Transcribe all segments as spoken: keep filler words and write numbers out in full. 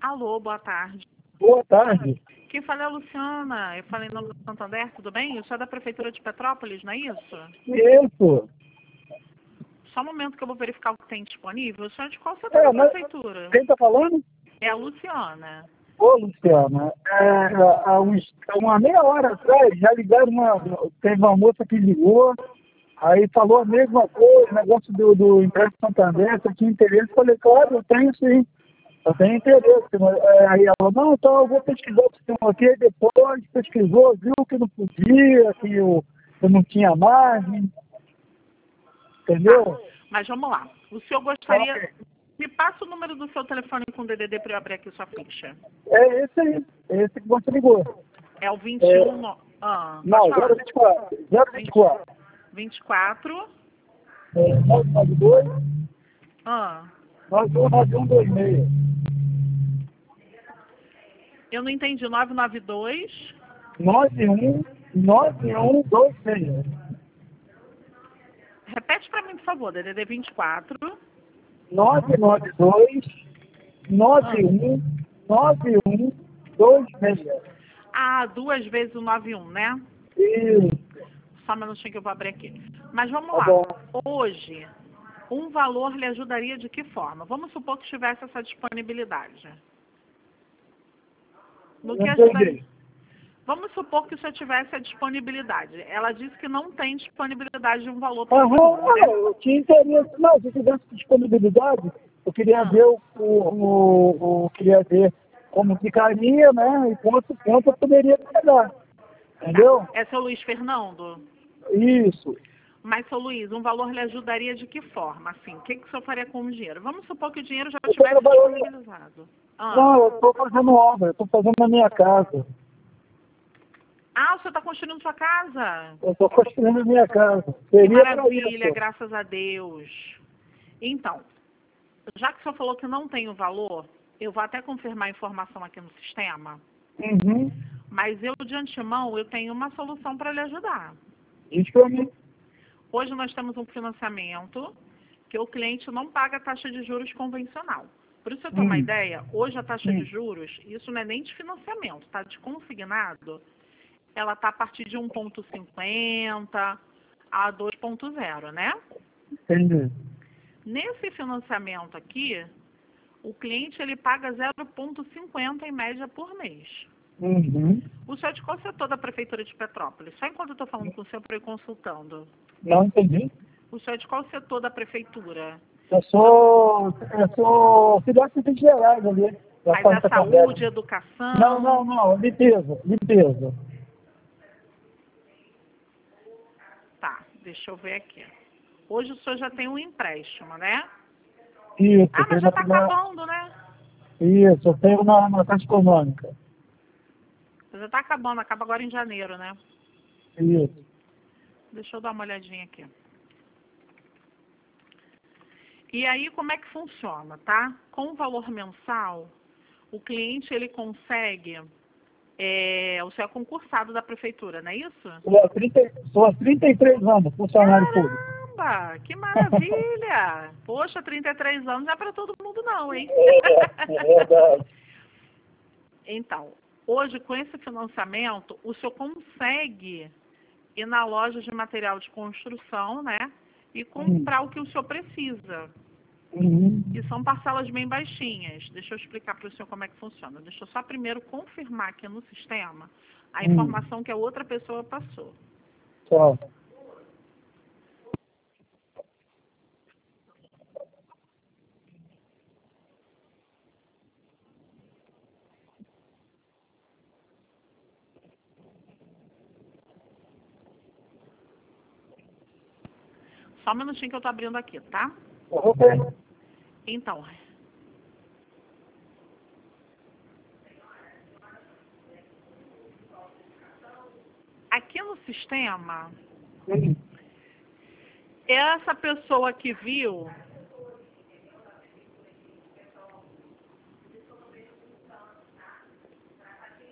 Alô, boa tarde. Boa tarde. Quem fala é a Luciana. Eu falei em nome do Santander, tudo bem? Eu sou da Prefeitura de Petrópolis, não é isso? Isso. Só um momento que eu vou verificar o que tem disponível. O senhor de qual setor É, da mas Prefeitura? quem está falando? É a Luciana. Ô, Luciana, é, há uns, há uma meia hora atrás já ligaram uma. Teve uma moça que ligou, aí falou a mesma coisa, negócio do, do empréstimo Santander, se eu tinha interesse. Eu falei, claro, eu tenho sim. Eu tenho interesse. Mas, é, aí ela, não, então eu vou pesquisar o sistema aqui. Aí depois pesquisou, viu que não podia, que eu, eu não tinha margem. Entendeu? Tá. Mas vamos lá. O senhor gostaria... Ok. Me passa o número do seu telefone com D D D para eu abrir aqui sua ficha. É esse aí, é esse que você ligou. É o vinte e um... no- Ah, Não, pode falar. zero vinte e quatro. zero vinte e quatro. vinte e quatro... É, nove nove dois, Ah, nove um nove um dois seis. eu não entendi. nove nove dois... nove um nove um dois seis. Repete para mim, por favor. D D D vinte e quatro... nove nove dois, nove um nove um dois seis. Ah, duas vezes o noventa e um, né? Isso, Só um minutinho que eu vou abrir aqui. Mas vamos tá lá. bom. Hoje, um valor lhe ajudaria de que forma? Vamos supor que tivesse essa disponibilidade. No que Não ajudaria? entendi. Vamos supor que o senhor tivesse a disponibilidade. Ela disse que não tem disponibilidade de um valor para o Aham, segundo, né? eu tinha interesse. Não, se tivesse disponibilidade, eu queria Ah, ver o, o, o, o- queria ver como ficaria, né? E quanto, quanto eu poderia pegar. tá. Entendeu? É seu Luiz Fernando? Isso. Mas, seu Luiz, um valor lhe ajudaria de que forma? Assim, o que, que o senhor faria com o dinheiro? Vamos supor que o dinheiro já Eu tô estivesse trabalhando. disponibilizado. Ah. Não, eu estou fazendo obra, eu estou fazendo na minha casa. Ah, o senhor está construindo sua casa? Eu estou construindo a minha casa. Que Seria para maravilha, isso. graças a Deus. Então, já que o senhor falou que não tem o valor, eu vou até confirmar a informação aqui no sistema, Uhum. mas eu, de antemão, eu tenho uma solução para lhe ajudar. Diz para mim. Hoje nós temos um financiamento que o cliente não paga a taxa de juros convencional. Para o senhor ter uma Hum. ideia, hoje a taxa de Hum. juros, isso não é nem de financiamento, tá? De consignado, ela está a partir de um vírgula cinquenta a dois ponto zero, né? Entendi. Nesse financiamento aqui, o cliente ele paga zero vírgula cinquenta em média por mês. Uhum. O senhor é de qual setor da Prefeitura de Petrópolis? Só enquanto eu estou falando com o senhor para ir consultando. Não entendi. O senhor é de qual setor da Prefeitura? Eu sou, eu sou filhote de Assistente Gerais ali. Da Mas é Fábrica saúde, Candela. educação? Não, não, não. Limpeza. Limpeza. Tá, deixa eu ver aqui. Hoje o senhor já tem um empréstimo, né? Isso. Ah, Eu tenho mas já na, está na, acabando, né? isso. Eu tenho na, na Caixa Econômica. Já está acabando, acaba agora em janeiro, né? Isso. Deixa eu dar uma olhadinha aqui. E aí, como é que funciona, tá? Com o valor mensal, o cliente, ele consegue... É, o senhor é concursado da prefeitura, não é isso? Sou há trinta, sou há trinta e três anos, funcionário público. Caramba, que maravilha! Poxa, trinta e três anos não é para todo mundo não, hein? É, é verdade. Então, hoje, com esse financiamento, o senhor consegue ir na loja de material de construção, né? E comprar o que o senhor precisa. Uhum. E são parcelas bem baixinhas. Deixa eu explicar para o senhor como é que funciona. Deixa eu só primeiro confirmar aqui no sistema a informação que a outra pessoa passou. Tchau. Só um minutinho que eu estou abrindo aqui, tá? Ok. Então, aqui no sistema, Uhum. essa pessoa que viu,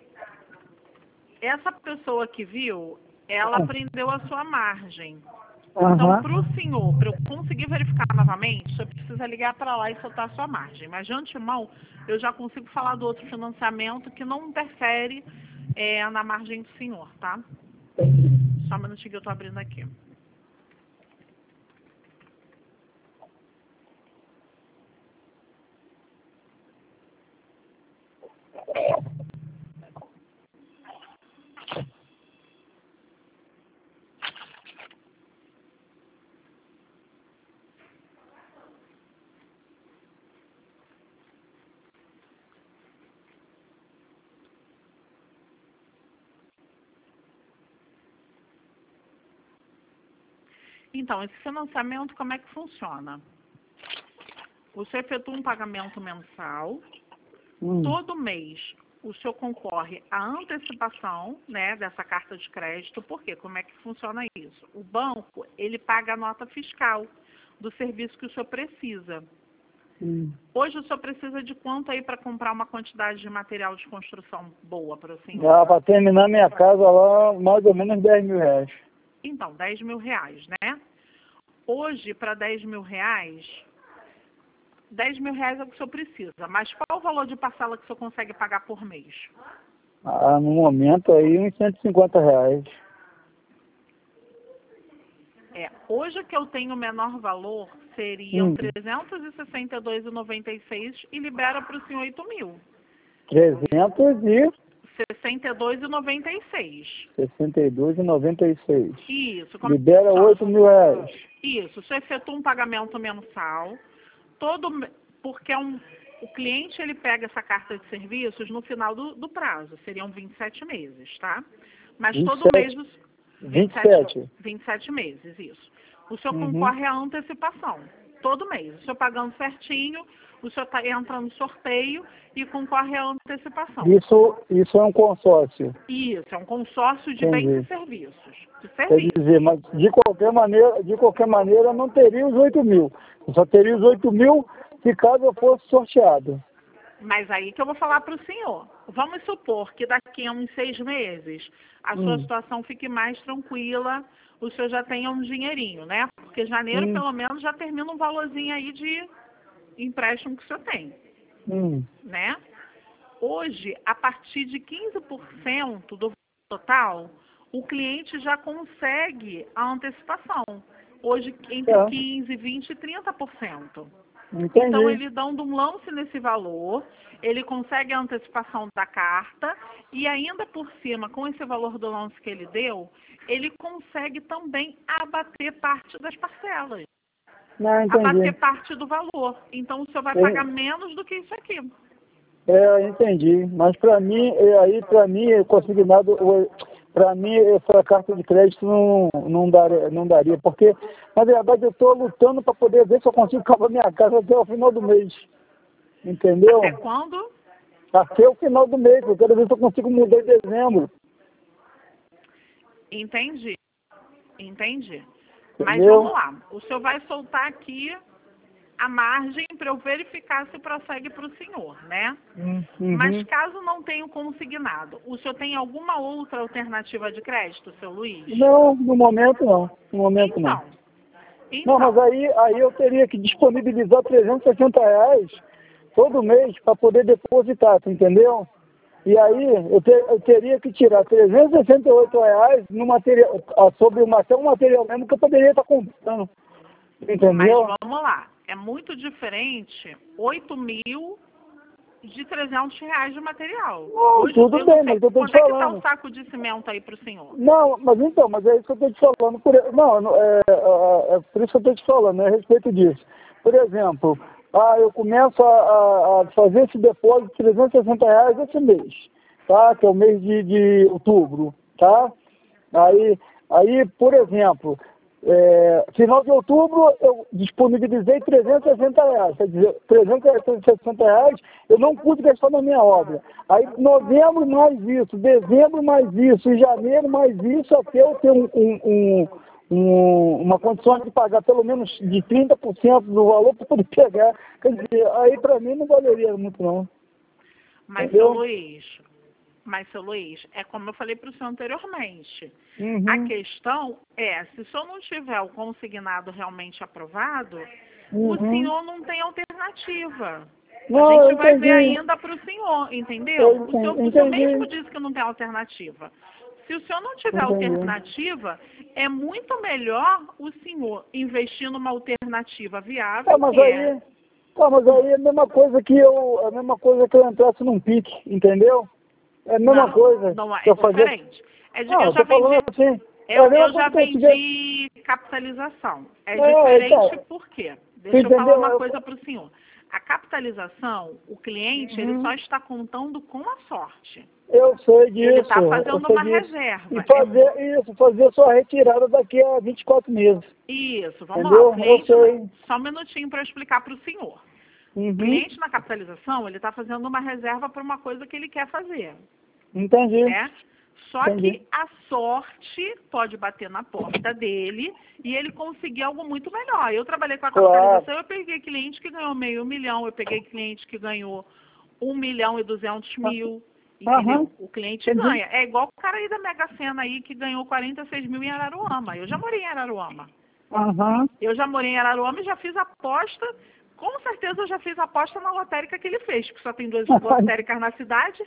essa pessoa que viu, ela Ah. prendeu a sua margem. Aham. Então, para o senhor, para eu conseguir verificar novamente, você precisa ligar para lá e soltar a sua margem. Mas, de antemão, eu já consigo falar do outro financiamento que não interfere é, na margem do senhor, tá? Só um minutinho que eu estou abrindo aqui. Então, esse financiamento, como é que funciona? Você efetua um pagamento mensal, Hum. todo mês o senhor concorre à antecipação, né, dessa carta de crédito. Por quê? Como é que funciona isso? O banco, ele paga a nota fiscal do serviço que o senhor precisa. Hum. Hoje o senhor precisa de quanto aí para comprar uma quantidade de material de construção boa para o senhor? Ah, para terminar minha casa lá, mais ou menos dez mil reais. Então, dez mil reais, né? Hoje, para dez mil reais, dez mil reais é o que o senhor precisa. Mas qual o valor de parcela que o senhor consegue pagar por mês? Ah, no momento aí, uns cento e cinquenta reais. É, hoje o que eu tenho o menor valor seriam Hum. trezentos e sessenta e dois reais e noventa e seis centavos e libera para o senhor oito mil. trezentos e sessenta e dois reais e noventa e seis centavos. sessenta e dois reais e noventa e seis centavos. Isso. Como Libera funciona? oito mil reais. Isso. O senhor efetua um pagamento mensal, todo, porque é um, o cliente ele pega essa carta de serviços no final do, do prazo, seriam vinte e sete meses, tá? Mas todo mês... Os, vinte e sete. vinte e sete meses, isso. O senhor Uhum. concorre à antecipação, todo mês. O senhor pagando certinho, o senhor tá, entra no sorteio e concorre à antecipação. Isso, isso é um consórcio. Isso, é um consórcio de Entendi. bens e serviços. De Quer serviços. dizer, mas de qualquer maneira, de qualquer maneira não teria os oito mil. Eu só teria os oito mil se caso eu fosse sorteado. Mas aí que eu vou falar para o senhor. Vamos supor que daqui a uns seis meses a sua Hum. situação fique mais tranquila, o senhor já tenha um dinheirinho, né? Porque janeiro, Hum. pelo menos, já termina um valorzinho aí de empréstimo que o senhor tem, Hum. né? Hoje, a partir de quinze por cento do total, o cliente já consegue a antecipação. Hoje, entre É. quinze, vinte e trinta por cento. Entendi. Então, ele dando um lance nesse valor, ele consegue a antecipação da carta e ainda por cima, com esse valor do lance que ele deu, ele consegue também abater parte das parcelas, Não, entendi. abater parte do valor. Então, o senhor vai Eu- pagar menos do que isso aqui. É, entendi. Mas para mim, é, aí para mim, é consignado, para mim, essa carta de crédito não, não, daria, não daria, porque, na verdade, eu estou lutando para poder ver se eu consigo acabar minha casa até o final do mês. Entendeu? Até quando? Até o final do mês, eu quero ver se eu consigo mudar em dezembro. Entendi. Entendi. Mas Entendeu? vamos lá. O senhor vai soltar aqui a margem para eu verificar se prossegue para o senhor, né? Uhum. Mas caso não tenha o consignado, o senhor tem alguma outra alternativa de crédito, seu Luiz? Não, no momento não. No momento não. Então, então Não, mas aí, aí eu teria que disponibilizar trezentos e sessenta reais todo mês para poder depositar, tu entendeu? E aí eu, te, eu teria que tirar trezentos e sessenta e oito reais no material, ah, sobre uma, até um material mesmo que eu poderia estar comprando. Entendeu? mas vamos lá. É muito diferente oito mil de trezentos reais de material. Não, Hoje, tudo eu bem, não sei mas eu tô quanto te é que está falando. o saco de cimento aí para o senhor? Não, mas então, mas é isso que eu estou te falando. Por, não, não, é, é, é por isso que eu estou te falando, é a respeito disso. Por exemplo, ah, eu começo a, a, a fazer esse depósito de trezentos e sessenta reais esse mês, tá? Que é o mês de, de outubro, tá? Aí, aí, por exemplo, é, final de outubro eu disponibilizei trezentos e sessenta reais, quer dizer, trezentos e sessenta reais eu não pude gastar na minha obra. Aí novembro mais isso, dezembro mais isso, e janeiro mais isso, até eu ter um, um, um, um, uma condição de pagar pelo menos de trinta por cento do valor para poder pegar. Quer dizer, aí para mim não valeria muito não. Mas, Entendeu? seu Luiz, Mas, seu Luiz, é como eu falei para o senhor anteriormente. Uhum. A questão é, se o senhor não tiver o consignado realmente aprovado, Uhum. o senhor não tem alternativa. Não, a eu gente vai ver entendi. ainda para o senhor, entendeu? Eu O senhor, entendi. o senhor mesmo disse que não tem alternativa. Se o senhor não tiver Entendi. alternativa, é muito melhor o senhor investir numa alternativa viável, Tá, mas que aí, é... tá, mas aí é a mesma coisa que eu, a mesma coisa que eu entrasse num pique, entendeu? É a mesma Não, coisa não é, que é eu fazer. diferente. É de, Não, eu eu já tô falando vendi, assim, é a eu, mesma eu já coisa que eu tiver. vendi capitalização. É É, diferente então, por quê? você Deixa eu falar entendeu? uma Eu- coisa para o senhor. A capitalização, o cliente, ele Uhum. só está contando com a sorte. Eu sei disso. Ele está eu fazendo sei uma disso. reserva. E É fazer isso, fazer sua retirada daqui a vinte e quatro meses. isso, vamos lá. Entendeu? O cliente, Eu sei. só um minutinho para eu explicar para o senhor. O Uhum. cliente na capitalização, ele está fazendo uma reserva para uma coisa que ele quer fazer, Entendi. né? Só Entendi. que a sorte pode bater na porta dele e ele conseguir algo muito melhor. Eu trabalhei com a capitalização, Claro. eu peguei cliente que ganhou meio milhão, eu peguei cliente que ganhou um milhão e duzentos mil, entendeu? Aham. O cliente Entendi. ganha. É igual o cara aí da Mega Sena aí que ganhou quarenta e seis mil em Araruama. Eu já morei em Araruama. Aham. Eu já morei em Araruama e já fiz aposta. Com certeza eu já fiz aposta na lotérica que ele fez, porque só tem duas lotéricas na cidade.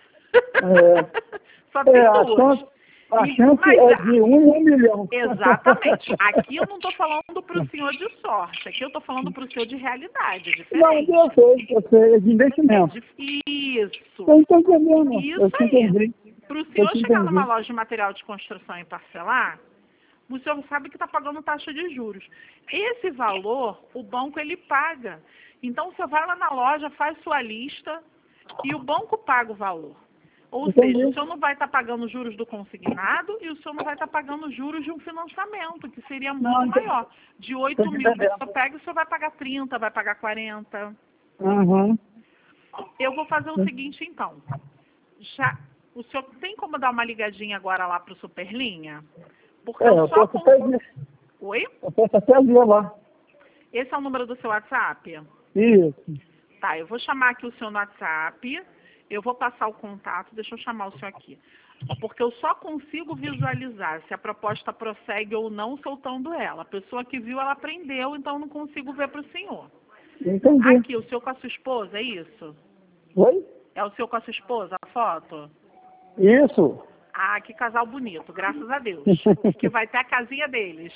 É. Só tem É, a duas. chance, a E- chance mas é a- de um em um milhão. exatamente. Aqui eu não estou falando para o senhor de sorte, aqui eu estou falando para o senhor de realidade, é Não, diferente. eu sei, eu sei, é de É investimento. dif- Isso. Eu estou entendendo, eu Isso te aí. entendi. Para o Eu senhor te chegar numa entendi. loja de material de construção e parcelar, o senhor sabe que está pagando taxa de juros. Esse valor, o banco ele paga. Então, você vai lá na loja, faz sua lista e o banco paga o valor. Ou Entendi. seja, o senhor não vai estar pagando juros do consignado e o senhor não vai estar pagando juros de um financiamento, que seria muito Não, entendi. maior. De oito Estou mil que o entendendo. senhor pega, o senhor vai pagar trinta, vai pagar quarenta. Uhum. Eu vou fazer o seguinte, então. Já, o senhor tem como dar uma ligadinha agora lá para o Superlinha? Porque É, eu eu só... posso Com... até ver, Oi? eu posso até ver lá. Esse é o número do seu WhatsApp? Isso. Tá, eu vou chamar aqui o seu no WhatsApp, eu vou passar o contato, deixa eu chamar o senhor aqui. Porque eu só consigo visualizar se a proposta prossegue ou não soltando ela. A pessoa que viu, ela aprendeu, então eu não consigo ver para o senhor. Entendi. Aqui, o senhor com a sua esposa, é isso? Oi? É o senhor com a sua esposa, a foto? Isso. Ah, que casal bonito, graças a Deus. Que vai ter a casinha deles.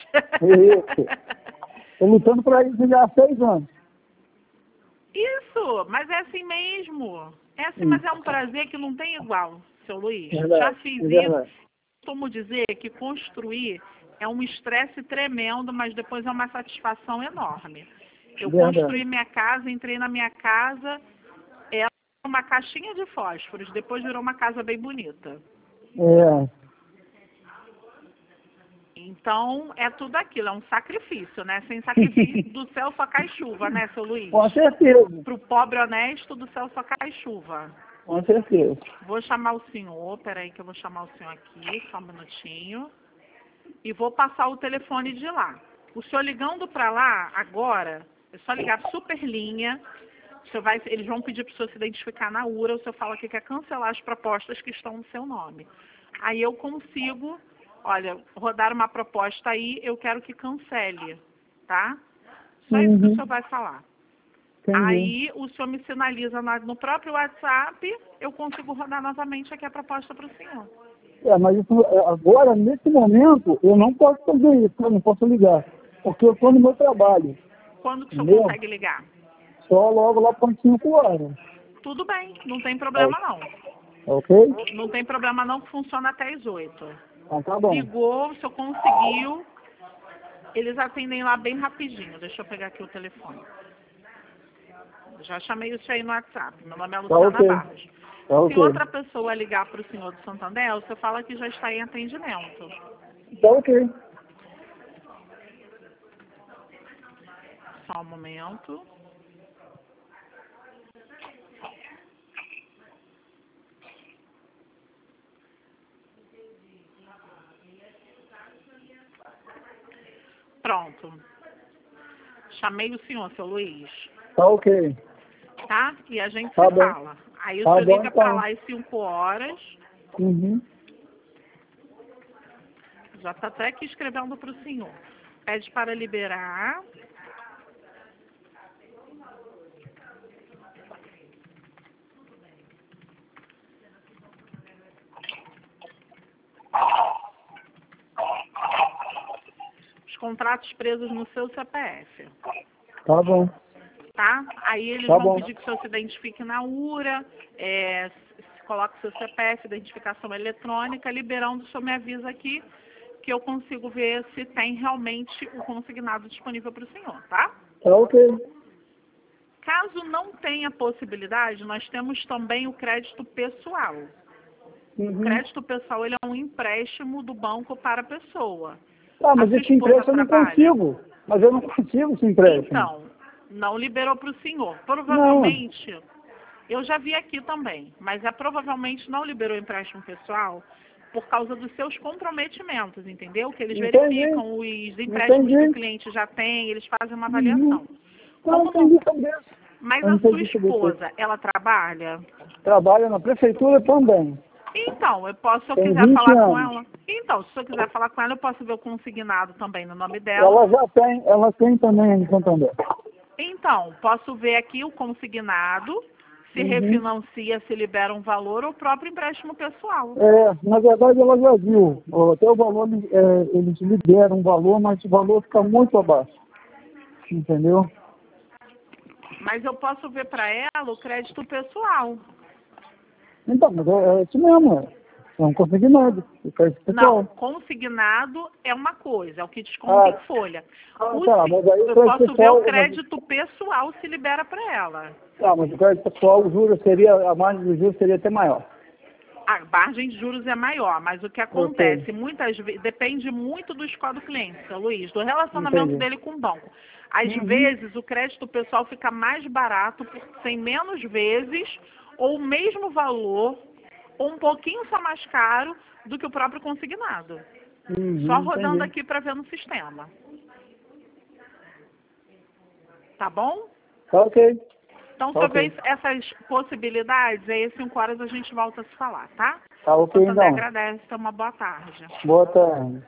Isso. Estou lutando para isso já há seis anos. Isso, mas é assim mesmo. É assim, Hum. mas é um prazer que não tem igual, seu Luiz. Verdade, Já fiz é isso. verdade. Costumo dizer que construir é um estresse tremendo, mas depois é uma satisfação enorme. Eu Verdade. construí minha casa, entrei na minha casa, ela era uma caixinha de fósforos, depois virou uma casa bem bonita. É. Então, é tudo aquilo, é um sacrifício, né? Sem sacrifício, do céu só cai chuva, né, seu Luiz? Com certeza. Para o pobre honesto, do céu só cai chuva. Com certeza. Vou chamar o senhor, peraí que eu vou chamar o senhor aqui, só um minutinho. E vou passar o telefone de lá. O senhor ligando para lá, agora, é só ligar Superlinha. O senhor vai, eles vão pedir para o senhor se identificar na U R A, o senhor fala que quer cancelar as propostas que estão no seu nome. Aí eu consigo, olha, rodar uma proposta aí, eu quero que cancele, tá? Só isso que o Uhum. senhor vai falar. Entendi. Aí o senhor me sinaliza na- no próprio WhatsApp, eu consigo rodar novamente aqui a proposta para o senhor. É, mas isso, agora, nesse momento, eu não posso fazer isso, eu não posso ligar. Porque eu estou no meu trabalho. Quando que o senhor Entendeu? consegue ligar? Só logo lá para cinco horas. Tudo bem, não tem problema não. Ok? Não tem problema não, que funciona até as oito. Então tá bom. Ligou, o senhor conseguiu, eles atendem lá bem rapidinho. Deixa eu pegar aqui o telefone. Já chamei o senhor aí no WhatsApp. Meu nome é Tá Luciana ok. Barros. Tá Se ok. outra pessoa ligar para o senhor do Santander, você fala que já está em atendimento. Tá ok. Só um momento. Pronto. Chamei o senhor, seu Luiz. Tá ok. Tá? E a gente Tá se bom. fala. Aí o Tá senhor bom, liga para então. lá às cinco horas. Uhum. Já está até aqui escrevendo para o senhor. Pede para liberar. Os contratos presos no seu C P F. Tá bom. Tá? Aí eles Tá vão bom. pedir que o senhor se identifique na U R A, é, se coloque seu C P F, identificação eletrônica, liberando, o senhor me avisa aqui que eu consigo ver se tem realmente o consignado disponível para o senhor, tá? Tá ok. Caso não tenha possibilidade, nós temos também o crédito pessoal. O Uhum. crédito pessoal ele é um empréstimo do banco para a pessoa. Ah, A mas sua esse esposa empréstimo eu não trabalha? consigo. Mas eu não consigo esse empréstimo. Então, não liberou para o senhor. Não. Provavelmente, eu já vi aqui também, mas é provavelmente não liberou o empréstimo pessoal por causa dos seus comprometimentos, entendeu? Que eles Entendi. verificam os empréstimos Entendi. que o cliente já tem, eles fazem uma avaliação. Uhum. Não, Como entendi não... sobre isso. Mas Eu a sua entendi sobre isso. esposa, ela trabalha? Trabalha na prefeitura também. Então, eu posso, se eu Tem quiser vinte falar com anos. ela. Então, se eu quiser falar com ela, eu posso ver o consignado também no nome dela. Ela já tem, ela tem também em Santander. Então, posso ver aqui o consignado, se Uhum. refinancia, se libera um valor ou o próprio empréstimo pessoal. É, na verdade ela já viu. Ó, até o valor, é, eles liberam um valor, mas o valor fica muito abaixo. Entendeu? Mas eu posso ver para ela o crédito pessoal. Então, mas é, é isso mesmo. É, é um consignado. O crédito Não, pessoal. consignado é uma coisa, é o que desconta Ah, em folha. ah, O tá, se- mas aí o eu crédito posso ver o pessoal. Mas, crédito pessoal se libera para ela. tá, mas o crédito pessoal, o juros seria, a margem do juros seria até maior. A margem de juros é maior, mas o que acontece, muitas vezes, depende muito do score do cliente, seu Luiz, do relacionamento Entendi. dele com o banco. Às Uhum. vezes, o crédito pessoal fica mais barato por ser menos vezes, ou o mesmo valor, ou um pouquinho só mais caro do que o próprio consignado. Uhum, Só rodando entendi. aqui para ver no sistema. Tá bom? Tá ok. Então, Tá sobre ok. essas possibilidades, aí às cinco horas a gente volta a se falar, tá? Tá ok Santander então. agradece, tenha uma boa tarde. Boa tarde.